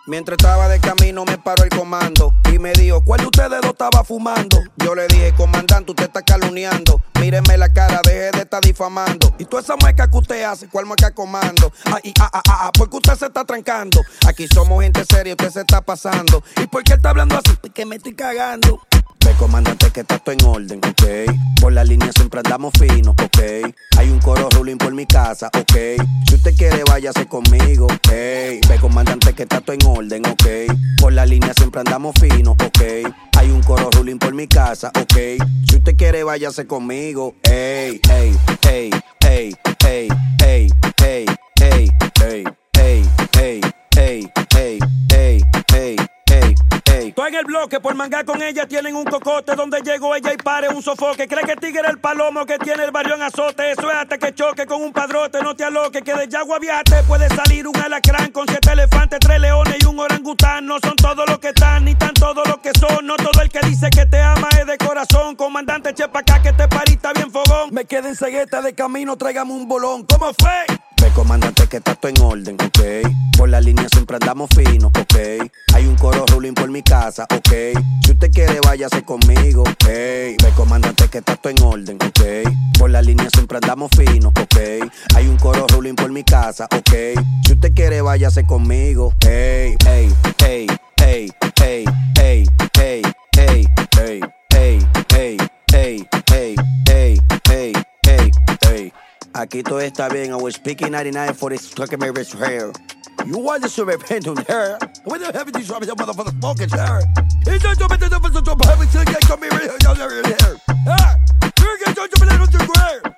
Mientras estaba de camino me paró el comando y me dijo, ¿cuál de ustedes dos estaba fumando? Yo le dije, comandante, usted está calumniando. Míreme la cara, deje de estar difamando. Y toda esa mueca que usted hace, ¿cuál mueca comando? Porque usted se está trancando. Aquí somos gente seria, usted se está pasando. ¿Y por qué está hablando así? Porque me estoy cagando. Ve, comandante, que está todo en orden, ok. Por la línea siempre andamos finos, ok. Hay un coro ruling por mi casa, ok. Si usted quiere, váyase conmigo, hey. Ve, comandante, que está todo en orden, ok. Por la línea siempre andamos finos, ok. Hay un coro ruling por mi casa, ok. Si usted quiere, váyase conmigo, hey, hey, hey, hey, hey, hey, hey, hey, hey, hey, hey, hey, hey, hey, hey. Tú en el bloque por mangar con ella tienen un cocote. Donde llegó ella y pare un sofoque. Cree que tigre el palomo que tiene el barrio en azote. Eso es hasta que choque con un padrote. No te aloques que de Yagua viajaste puede salir un alacrán con 7 elefantes, 3 leones y un orangután. No son todos los que están, ni tan todos los que son. No todo el que dice que te ama es de corazón. Comandante, eche pa' acá que este parita bien fogón. Me quedé en cegueta de camino, tráigame un bolón. ¿Cómo fue? Ve, comandante, que está todo en orden, ok. Por la línea siempre andamos finos, ok. Hay un coro ruling por mi casa, ok. Si usted quiere, váyase conmigo, hey. Ve, comandante, que está todo en orden, ok. Por la línea siempre andamos finos, ok. Hay un coro ruling por mi casa, ok. Si usted quiere, váyase conmigo, hey, hey, hey, hey, hey, hey, hey, hey, hey, hey, hey, hey, hey, hey, hey, hey, hey. Aquí todo está bien. I was speaking 99 for this fucking marriage hair. You want to repent on her? What the hell is this motherfucker smoking hair? It's not so bad to have a chicken come here. Ah, you're going to be on the ground.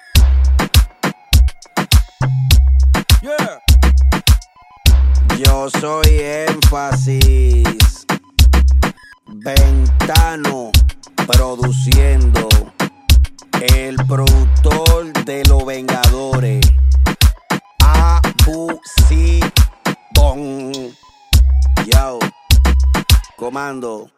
Yeah. Yo soy Énfasis. Ventano produciendo. El productor de Los Vengadores, Abu Sibón. Yo, comando.